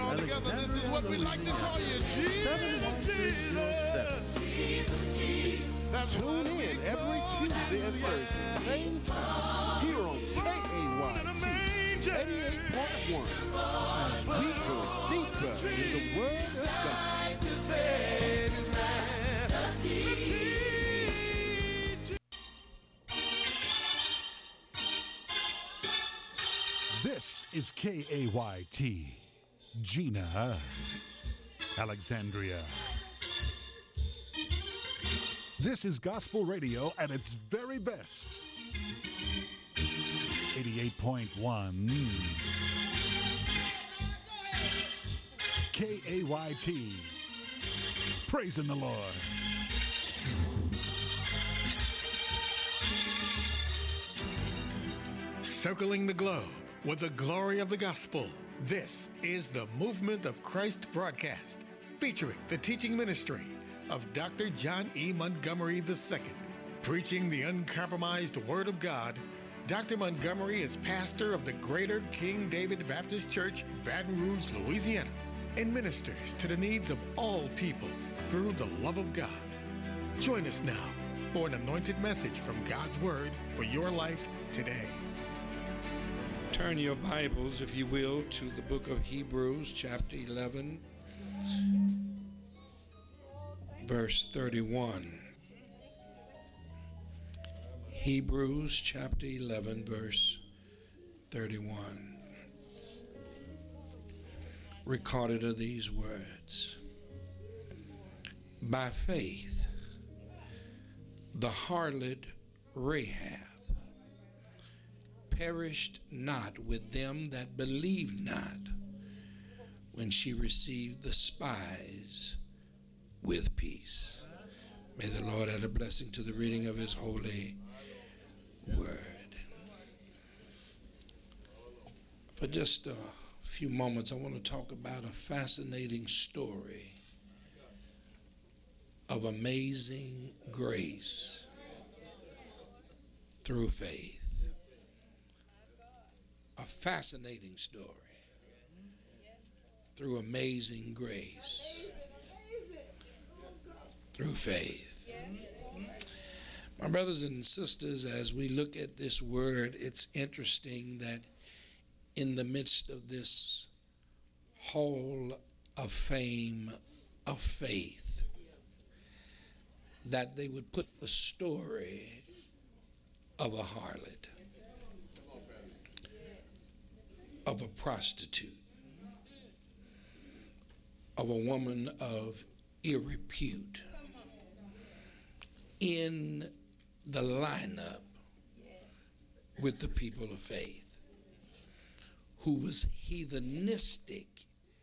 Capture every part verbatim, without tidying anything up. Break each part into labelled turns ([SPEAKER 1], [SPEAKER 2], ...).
[SPEAKER 1] all together. This is what we like to call you, Jesus, Jesus.
[SPEAKER 2] Tune in every Tuesday and Thursday, same time, here on K A Y T eighty-eight point one, as we go deeper in the Word of God.
[SPEAKER 3] This is K A Y T, Gina, Alexandria. This is gospel radio at its very best. eighty-eight point one K A Y T. Praising the Lord.
[SPEAKER 4] Circling the globe with the glory of the gospel. This is the Movement of Christ broadcast, featuring the teaching ministry of Doctor John E. Montgomery the Second. Preaching the uncompromised Word of God, Doctor Montgomery is pastor of the Greater King David Baptist Church, Baton Rouge, Louisiana, and ministers to the needs of all people through the love of God. Join us now for an anointed message from God's Word for your life today.
[SPEAKER 5] Turn your Bibles, if you will, to the book of Hebrews, chapter eleven, verse thirty-one. Hebrews, chapter eleven, verse thirty-one. Recorded are these words. By faith, the harlot Rahab perished not with them that believed not, when she received the spies with peace. May the Lord add a blessing to the reading of his holy word. For just a few moments, I want to talk about a fascinating story of amazing grace through faith. A fascinating story through amazing grace through faith. My brothers and sisters, as we look at this word, it's interesting that in the midst of this hall of fame of faith, that they would put the story of a harlot, of a prostitute, of a woman of ill repute in the lineup with the people of faith, who was heathenistic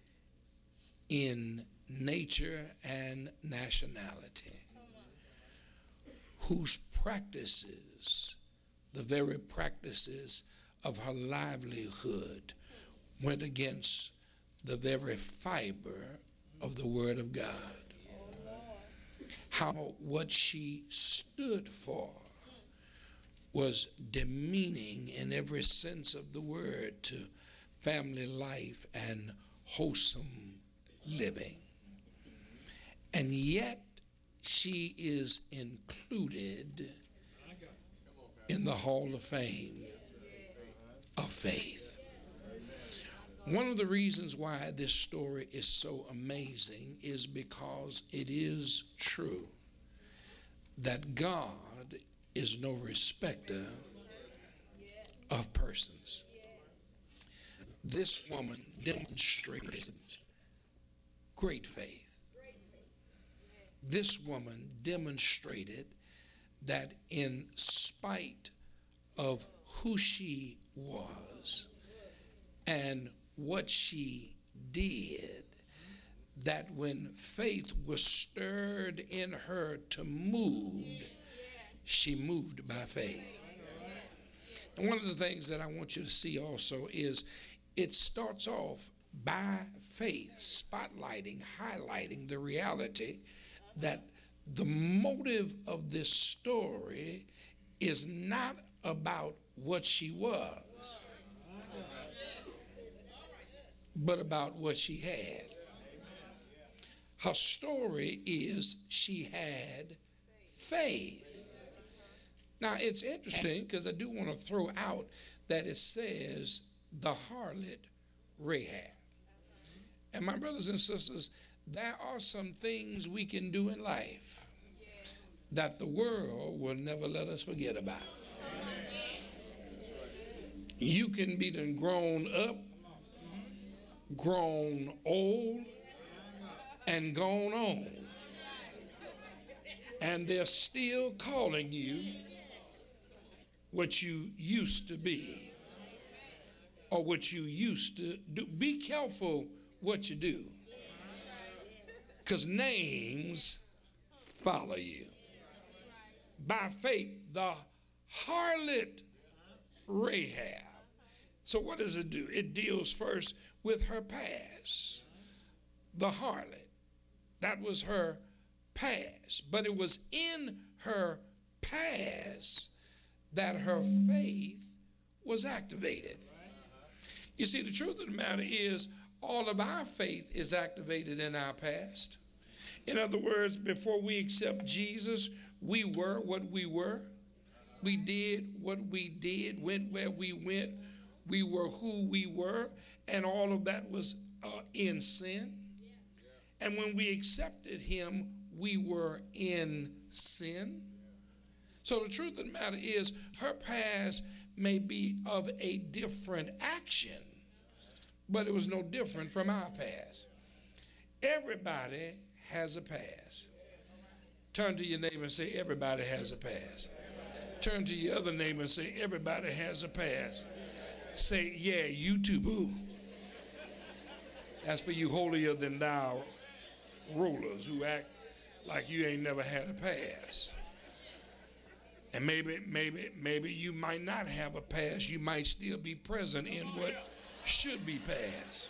[SPEAKER 5] in nature and nationality, whose practices, the very practices of her livelihood, went against the very fiber of the Word of God. How what she stood for was demeaning in every sense of the word to family life and wholesome living. And yet she is included in the Hall of Fame of faith. One of the reasons why this story is so amazing is because it is true that God is no respecter of persons. This woman demonstrated great faith. This woman demonstrated that in spite of who she was and what she did, that when faith was stirred in her to move, she moved by faith. And one of the things that I want you to see also is it starts off by faith, spotlighting, highlighting the reality that the motive of this story is not about what she was. but about what she had. Her story is she had faith. Now, it's interesting because I do want to throw out that it says the harlot Rahab. And my brothers and sisters, there are some things we can do in life that the world will never let us forget about. You can be done grown up, grown old, and gone on. And they're still calling you what you used to be or what you used to do. Be careful what you do, because names follow you. By faith, the harlot Rahab. So what does it do? It deals first with her past. The harlot. That was her past. But it was in her past that her faith was activated. You see, the truth of the matter is all of our faith is activated in our past. In other words, before we accept Jesus, we were what we were. We did what we did, went where we went. We were who we were, and all of that was uh, in sin. And when we accepted him, we were in sin. So the truth of the matter is her past may be of a different action, but it was no different from our past. Everybody has a past. Turn to your neighbor and say, everybody has a past. Turn to your other neighbor and say, everybody has a past. Say, yeah, you too, boo. That's for you holier than thou rulers who act like you ain't never had a past. And maybe, maybe, maybe you might not have a past. You might still be present in what should be past.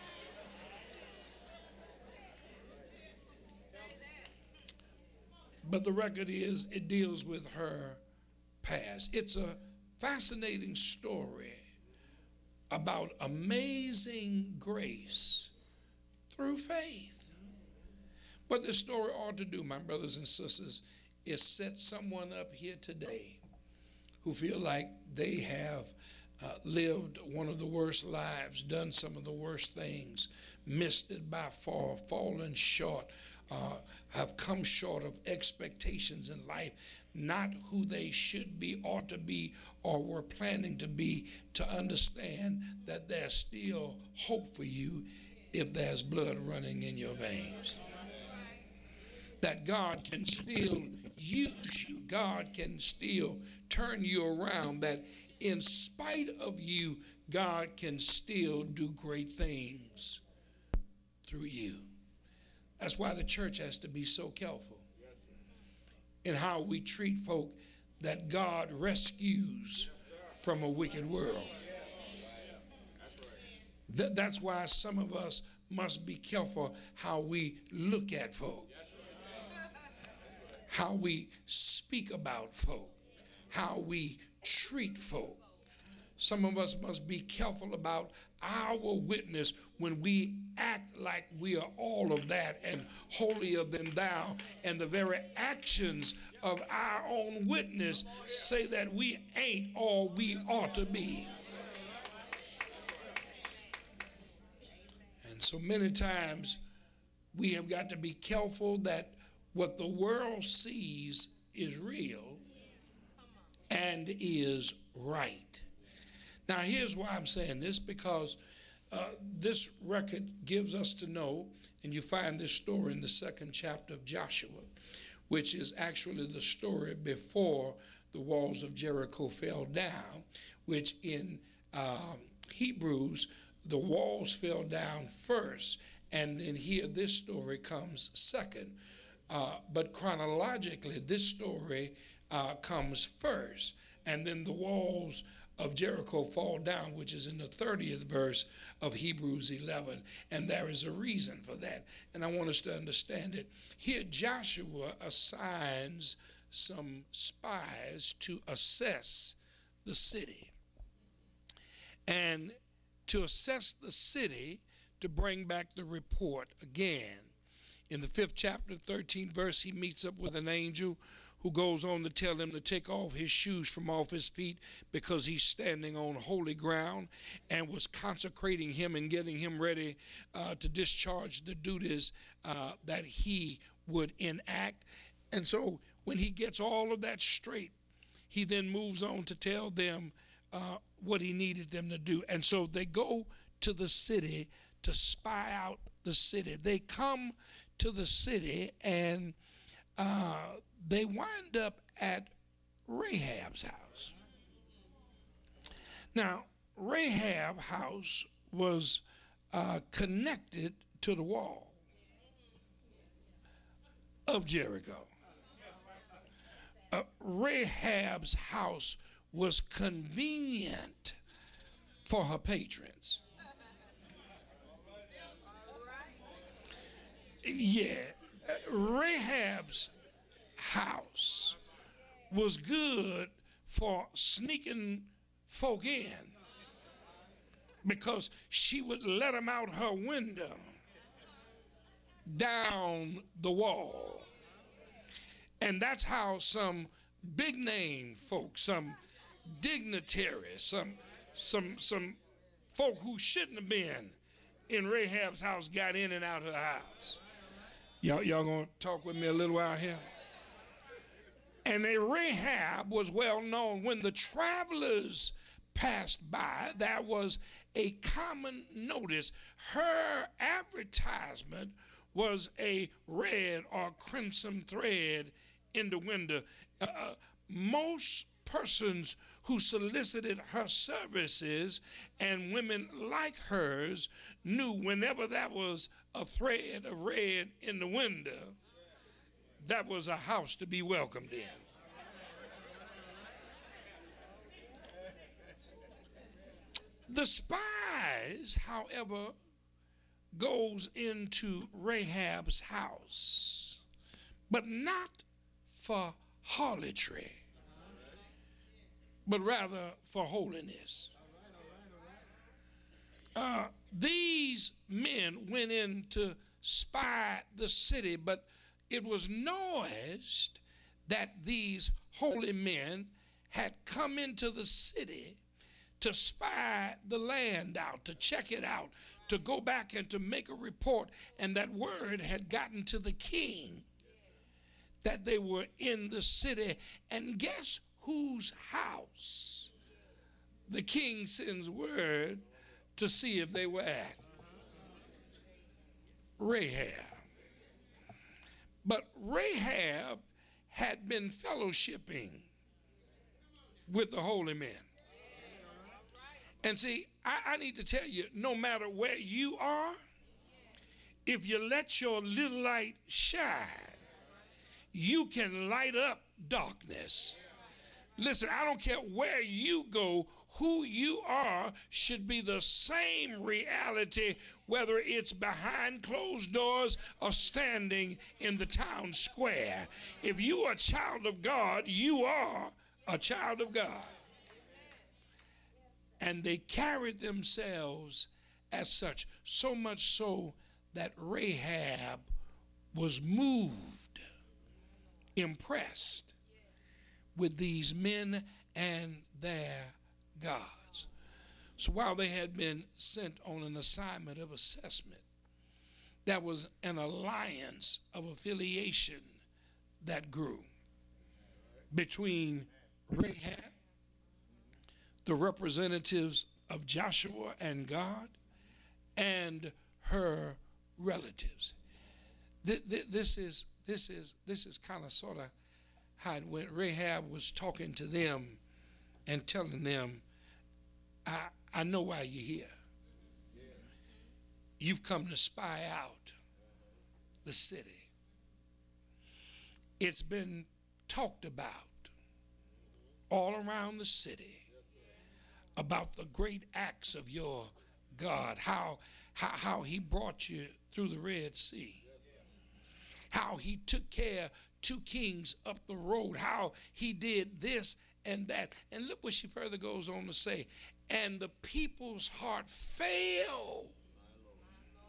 [SPEAKER 5] But the record is, it deals with her past. It's a fascinating story about amazing grace through faith. What this story ought to do, my brothers and sisters, is set someone up here today who feel like they have uh, lived one of the worst lives, done some of the worst things, missed it by far, fallen short, uh, have come short of expectations in life, not who they should be, ought to be, or were planning to be, to understand that there's still hope for you if there's blood running in your veins. That God can still use you. God can still turn you around. That in spite of you, God can still do great things through you. That's why the church has to be so careful in how we treat folk that God rescues from a wicked world. Th- that's why some of us must be careful how we look at folk, how we speak about folk, how we treat folk. Some of us must be careful about our witness when we act like we are all of that and holier than thou, and the very actions of our own witness say that we ain't all we ought to be. And so many times we have got to be careful that what the world sees is real and is right. Now, here's why I'm saying this, because uh, this record gives us to know, and you find this story in the second chapter of Joshua, which is actually the story before the walls of Jericho fell down, which in um, Hebrews, the walls fell down first, and then here this story comes second. Uh, but chronologically, this story uh, comes first, and then the walls of Jericho fall down, which is in the thirtieth verse of Hebrews eleven, and there is a reason for that, and I want us to understand it. Here Joshua assigns some spies to assess the city, and to assess the city, to bring back the report again. In the fifth chapter, thirteenth verse, he meets up with an angel who goes on to tell him to take off his shoes from off his feet because he's standing on holy ground, and was consecrating him and getting him ready uh, to discharge the duties uh, that he would enact. And so when he gets all of that straight, he then moves on to tell them uh, what he needed them to do. And so they go to the city to spy out the city. They come to the city, and uh, they wind up at Rahab's house. Now, Rahab's house was uh, connected to the wall of Jericho. Uh, Rahab's house was convenient for her patrons. Yeah, Rahab's house was good for sneaking folk in, because she would let them out her window down the wall. And that's how some big name folks, some dignitaries, some some some folk who shouldn't have been in Rahab's house got in and out her house. Y'all, y'all gonna talk with me a little while here? And a Rahab was well known. When the travelers passed by, that was a common notice. Her advertisement was a red or crimson thread in the window. Uh, most persons who solicited her services, and women like hers, knew whenever that was a thread of red in the window, that was a house to be welcomed in. The spies, however, goes into Rahab's house, but not for harlotry, but rather for holiness. Uh, these men went in to spy the city, but it was noised that these holy men had come into the city to spy the land out, to check it out, to go back and to make a report, and that word had gotten to the king that they were in the city. And guess whose house the king sends word to see if they were at? Rahab. But Rahab had been fellowshipping with the holy men. And see, I, I need to tell you, no matter where you are, if you let your little light shine, you can light up darkness. Listen, I don't care where you go, who you are should be the same reality, whether it's behind closed doors or standing in the town square. If you are a child of God, you are a child of God. And they carried themselves as such, so much so that Rahab was moved, impressed with these men and their gods. So while they had been sent on an assignment of assessment, that was an alliance of affiliation that grew between Rahab, the representatives of Joshua and God, and her relatives. Th- th- this is this is this is kind of sort of how it went. Rahab was talking to them and telling them, I, I know why you're here. You've come to spy out the city. It's been talked about all around the city about the great acts of your God, how, how, how he brought you through the Red Sea, how he took care of two kings up the road, how he did this and that. And look what she further goes on to say, and the people's heart failed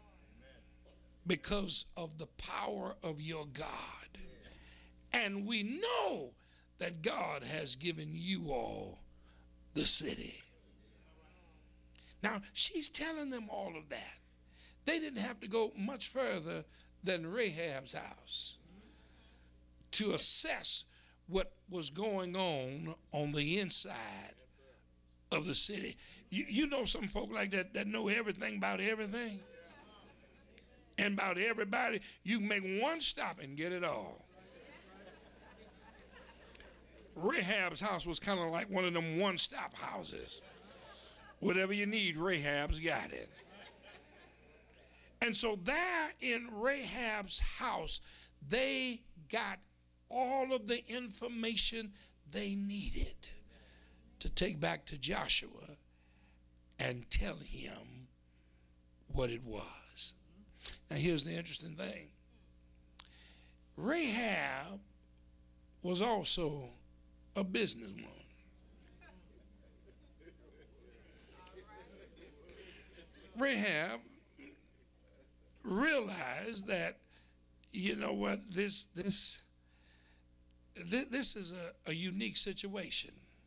[SPEAKER 5] because of the power of your God. And we know that God has given you all the city. Now, she's telling them all of that. They didn't have to go much further than Rahab's house to assess what was going on on the inside of the city. You, you know some folk like that that know everything about everything and about everybody. You can make one stop and get it all. Rahab's house was kind of like one of them one-stop houses. Whatever you need, Rahab's got it. And so there in Rahab's house, they got all of the information they needed to take back to Joshua and tell him what it was. Now here's the interesting thing. Rahab was also a businesswoman. Rahab realized that, you know what, this this this, this is a, a unique situation.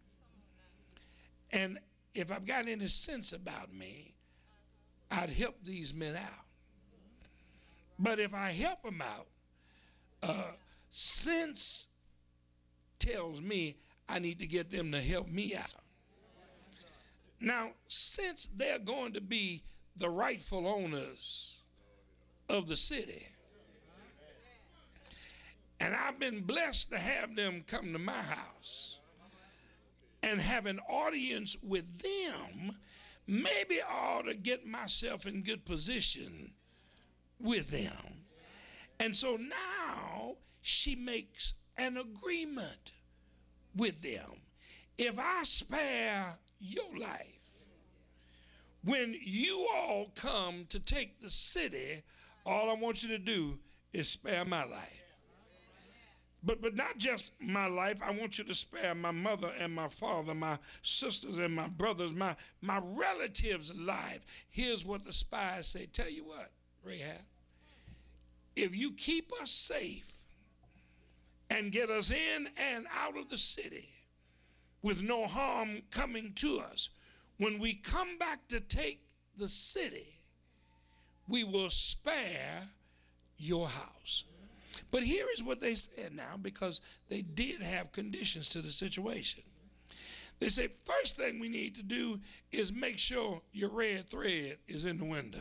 [SPEAKER 5] And if I've got any sense about me, I'd help these men out. But if I help them out, uh, sense tells me I need to get them to help me out. Now, since they're going to be the rightful owners of the city, and I've been blessed to have them come to my house and have an audience with them, maybe I ought to get myself in good position with them. And so now she makes an agreement with them. If I spare your life, when you all come to take the city, all I want you to do is spare my life. But but not just my life. I want you to spare my mother and my father, my sisters and my brothers, my, my relatives' life. Here's what the spies say. Tell you what, Rahab, if you keep us safe and get us in and out of the city with no harm coming to us, when we come back to take the city, we will spare your house. But here is what they said now, because they did have conditions to the situation. They said, first thing we need to do is make sure your red thread is in the window,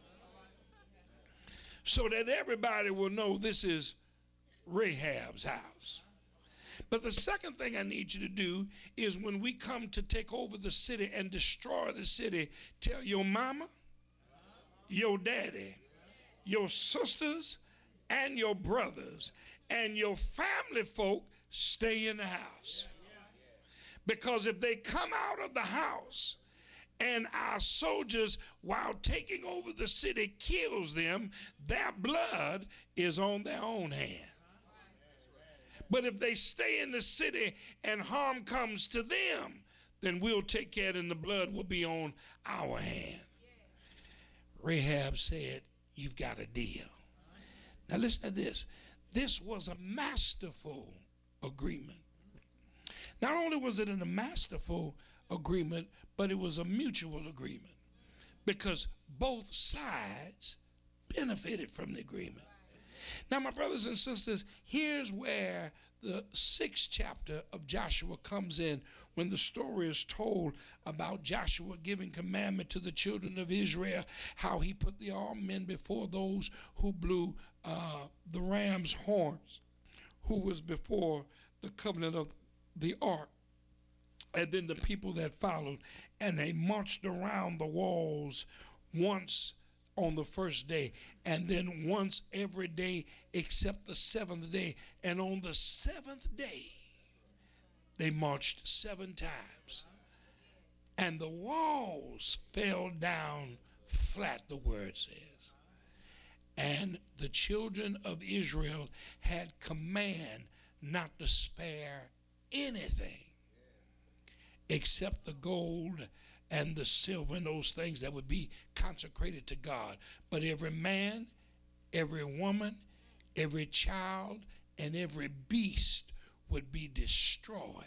[SPEAKER 5] so that everybody will know this is Rahab's house. But the second thing I need you to do is when we come to take over the city and destroy the city, tell your mama, your daddy, your sisters, and your brothers, and your family folk stay in the house. Because if they come out of the house and our soldiers, while taking over the city, kills them, their blood is on their own hand. But if they stay in the city and harm comes to them, then we'll take care of it and the blood will be on our hand. Rahab said, you've got a deal. Now listen to this. This was a masterful agreement. Not only was it a masterful agreement, but it was a mutual agreement, because both sides benefited from the agreement. Now, my brothers and sisters, here's where the sixth chapter of Joshua comes in, when the story is told about Joshua giving commandment to the children of Israel, how he put the armed men before those who blew uh, the ram's horns, who was before the covenant of the ark, and then the people that followed, and they marched around the walls once on the first day, and then once every day except the seventh day. And on the seventh day, they marched seven times. And the walls fell down flat, the word says. And the children of Israel had command not to spare anything except the gold and the silver and those things that would be consecrated to God. But every man, every woman, every child, and every beast would be destroyed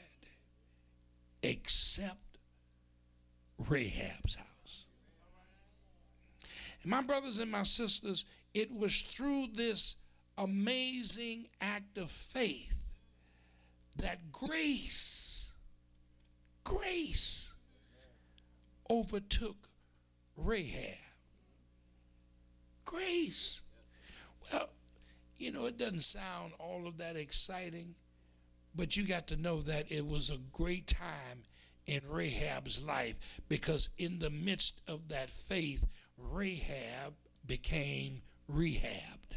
[SPEAKER 5] except Rahab's house. And my brothers and my sisters, it was through this amazing act of faith that grace, grace overtook Rahab. Grace. Well, you know, it doesn't sound all of that exciting, but you got to know that it was a great time in Rahab's life, because in the midst of that faith, Rahab became rehabbed.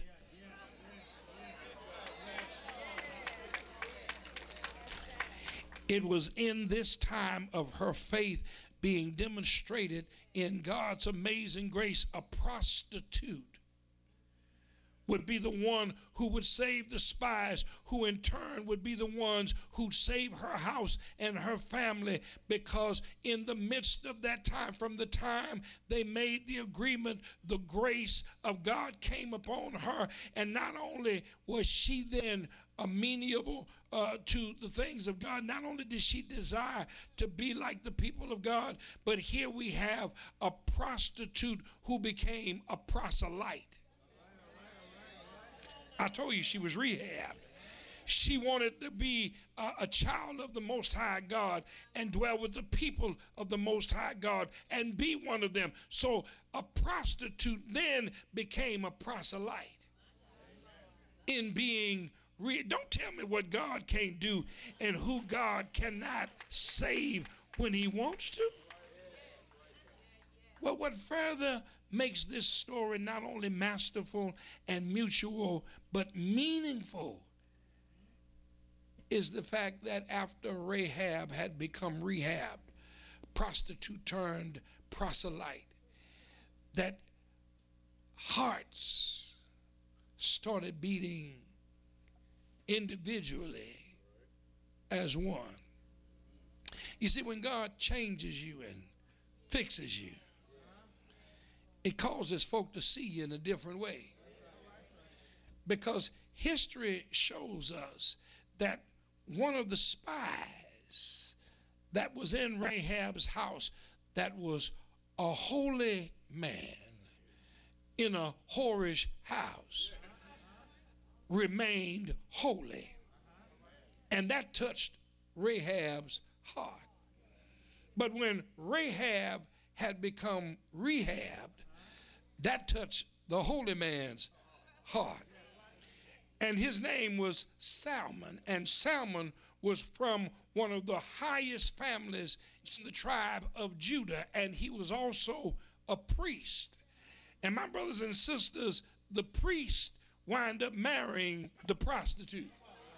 [SPEAKER 5] It was in this time of her faith being demonstrated in God's amazing grace, a prostitute would be the one who would save the spies, who in turn would be the ones who'd save her house and her family, because in the midst of that time, from the time they made the agreement, the grace of God came upon her. And not only was she then amenable uh, to the things of God, not only did she desire to be like the people of God, but here we have a prostitute who became a proselyte. I told you she was rehabbed. She wanted to be a, a child of the Most High God and dwell with the people of the Most High God and be one of them. So a prostitute then became a proselyte in being re- Don't tell me what God can't do and who God cannot save when he wants to. Well, what further makes this story not only masterful and mutual, but meaningful, is the fact that after Rahab had become rehabbed, prostitute turned proselyte, that hearts started beating individually as one. You see, when God changes you and fixes you, it causes folk to see you in a different way. Because history shows us that one of the spies that was in Rahab's house, that was a holy man in a whorish house, remained holy. And that touched Rahab's heart. But when Rahab had become rehabbed, that touched the holy man's heart. And his name was Salmon. And Salmon was from one of the highest families in the tribe of Judah. And he was also a priest. And my brothers and sisters, the priest wind up marrying the prostitute.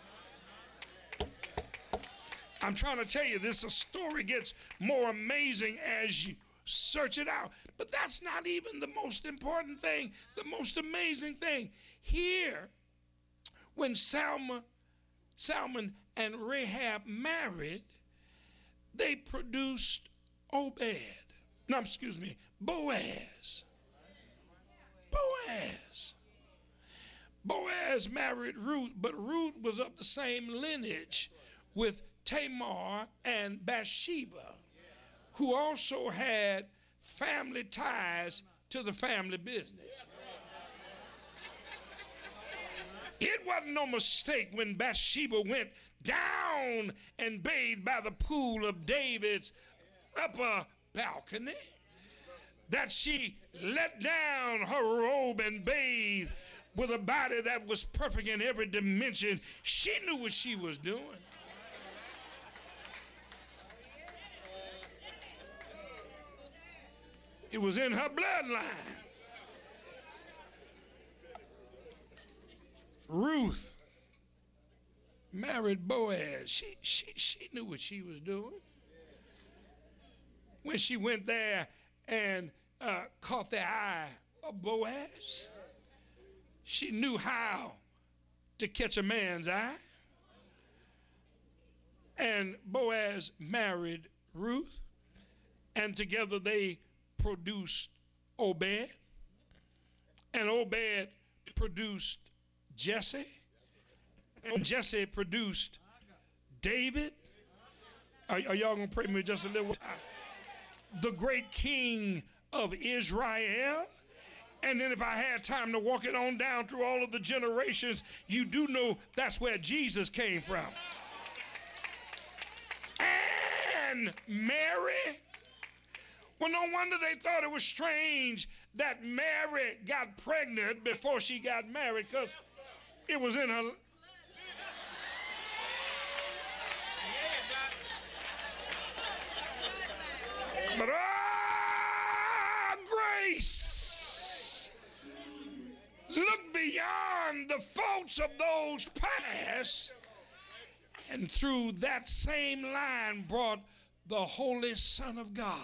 [SPEAKER 5] I'm trying to tell you, this story gets more amazing as you search it out. But that's not even the most important thing, the most amazing thing. Here, when Salmon, Salmon and Rahab married, they produced Obed. No, excuse me, Boaz. Boaz. Boaz married Ruth, but Ruth was of the same lineage with Tamar and Bathsheba, who also had family ties to the family business. It wasn't no mistake when Bathsheba went down and bathed by the pool of David's upper balcony, that she let down her robe and bathed with a body that was perfect in every dimension. She knew what she was doing. It was in her bloodline. Ruth married Boaz. She, she, she knew what she was doing. When she went there and uh, caught the eye of Boaz, she knew how to catch a man's eye. And Boaz married Ruth, and together they produced Obed, and Obed produced Jesse, and Jesse produced David. Are, are y'all gonna pray with me just a little? The great king of Israel. And then if I had time to walk it on down through all of the generations, you do know that's where Jesus came from. And Mary. Well, no wonder they thought it was strange that Mary got pregnant before she got married, because it was in her. But ah, grace, look beyond the faults of those past, and through that same line brought the Holy Son of God,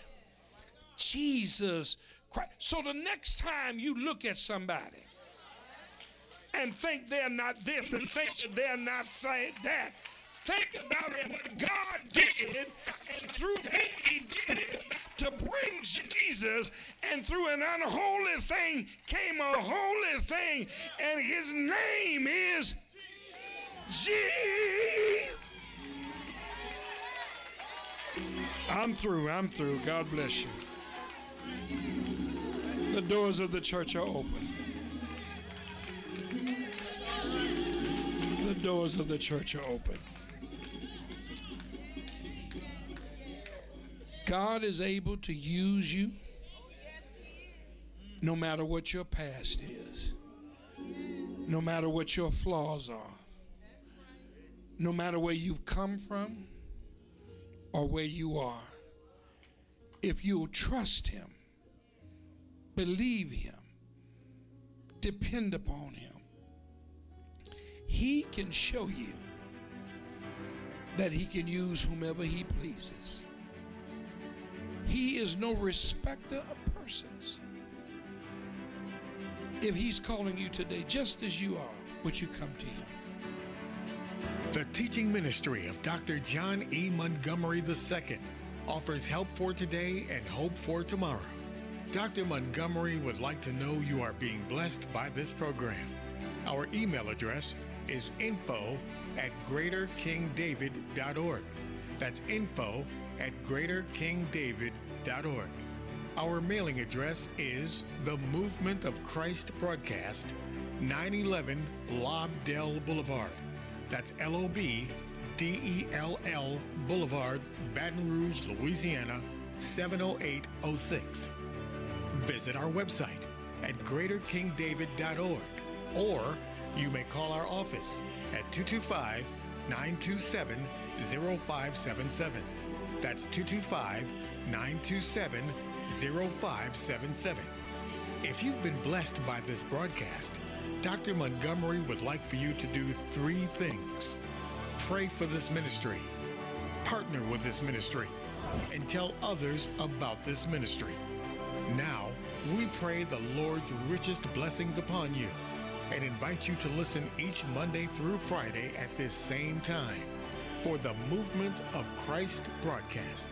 [SPEAKER 5] Jesus Christ. So the next time you look at somebody and think they're not this and think that they're not that, think about it, what God did, and through whom he did it, to bring Jesus, and through an unholy thing came a holy thing, and his name is Jesus. I'm through, I'm through. God bless you. The doors of the church are open. The doors of the church are open. God is able to use you no matter what your past is, no matter what your flaws are, no matter where you've come from or where you are. If you'll trust him, believe him, depend upon him, he can show you that he can use whomever he pleases. He is no respecter of persons. If he's calling you today, just as you are, would you come to him?
[SPEAKER 4] The teaching ministry of Doctor John E. Montgomery the Second offers help for today and hope for tomorrow. Doctor Montgomery would like to know you are being blessed by this program. Our email address is info at greater king david dot org. That's info at greater king david dot org. Our mailing address is The Movement of Christ Broadcast, nine eleven Lobdell Boulevard. That's L O B D E L L Boulevard, Baton Rouge, Louisiana, seven oh eight oh six. Visit our website at greater king david dot org, or you may call our office at two two five, nine two seven, oh five seven seven. That's two two five, nine two seven, oh five seven seven. If you've been blessed by this broadcast, Doctor Montgomery would like for you to do three things. Pray for this ministry, partner with this ministry, and tell others about this ministry. Now, we pray the Lord's richest blessings upon you and invite you to listen each Monday through Friday at this same time for the Movement of Christ broadcast.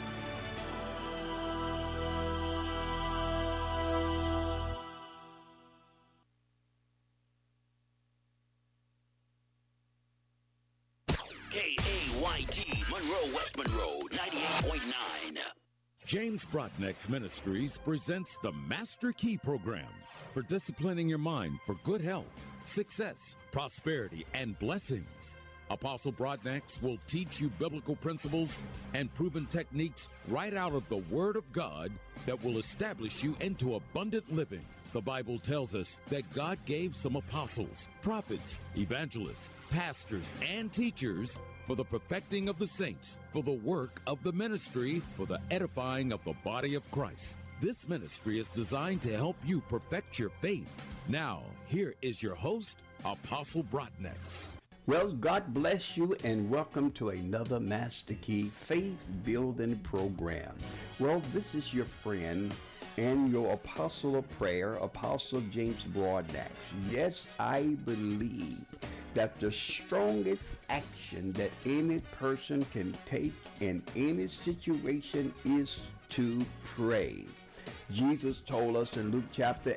[SPEAKER 6] K A Y T, Monroe, West Monroe, ninety-eight point nine.
[SPEAKER 7] James Brotnick's Ministries presents the Master Key Program for disciplining your mind for good health, success, prosperity, and blessings. Apostle Brotnick will teach you biblical principles and proven techniques right out of the Word of God that will establish you into abundant living. The Bible tells us that God gave some apostles, prophets, evangelists, pastors, and teachers for the perfecting of the saints, for the work of the ministry, for the edifying of the body of Christ. This ministry is designed to help you perfect your faith. Now, here is your host, Apostle Brotnick.
[SPEAKER 8] Well, God bless you and welcome to another Master Key Faith Building Program. Well, this is your friend and your apostle of prayer, Apostle James Brotnick. Yes, I believe that the strongest action that any person can take in any situation is to pray. Jesus told us in Luke chapter